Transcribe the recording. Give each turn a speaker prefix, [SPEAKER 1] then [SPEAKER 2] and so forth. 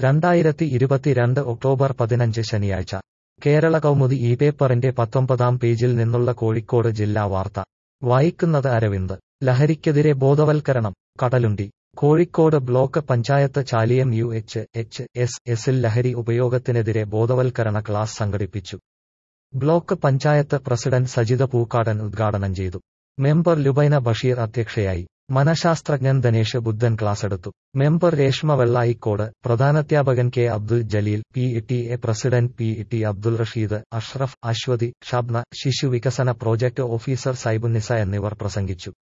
[SPEAKER 1] 2022 October 15 ശനിയാഴ്ച കേരള കൗമുദി ഈ പേപ്പറിന്റെ 19-ാം പേജിൽ നിന്നുള്ള കോഴിക്കോട് ജില്ലാ വാർത്ത വായിക്കുന്നത് അരവിന്ദ്. ലഹരിക്കെതിരെ ബോധവൽക്കരണം കടലുണ്ടി. കോഴിക്കോട് ബ്ലോക്ക് പഞ്ചായത്ത് ചാലിയം UHS-ൽ ലഹരി ഉപയോഗത്തിനെതിരെ ബോധവൽക്കരണ ക്ലാസ് സംഘടിപ്പിച്ചു. ബ്ലോക്ക് പഞ്ചായത്ത് പ്രസിഡന്റ് സജിത പൂക്കാടൻ ഉദ്ഘാടനം ചെയ്തു. മെമ്പർ ലുബൈന ബഷീർ അധ്യക്ഷയായി. മനഃശാസ്ത്രജ്ഞൻ ധനേഷ് ബുദ്ധൻ ക്ലാസെടുത്തു. മെമ്പർ രേഷ്മ വെള്ളായിക്കോട്, പ്രധാനാധ്യാപകൻ K Abdul Jaleel, PTA president PT Abdul Rasheed, Ashraf, Aswathy, Shabna, ശിശു വികസന പ്രോജക്ട് ഓഫീസർ സൈബുന്നിസ എന്നിവർ പ്രസംഗിച്ചു.